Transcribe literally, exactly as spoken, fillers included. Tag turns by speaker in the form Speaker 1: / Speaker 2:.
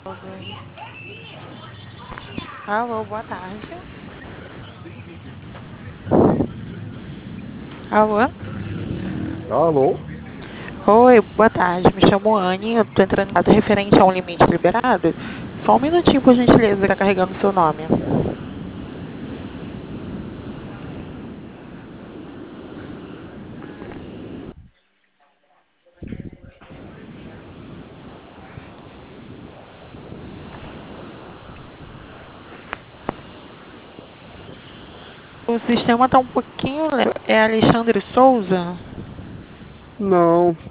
Speaker 1: Alô, boa tarde. Alô?
Speaker 2: Alô?
Speaker 1: Oi, boa tarde. Me chamo Anne. Eu tô entrando em contato referente a um limite liberado. Só um minutinho, por gentileza, tá carregando o seu nome. O sistema tá um pouquinho lento. É Alexandre Souza?
Speaker 2: Não.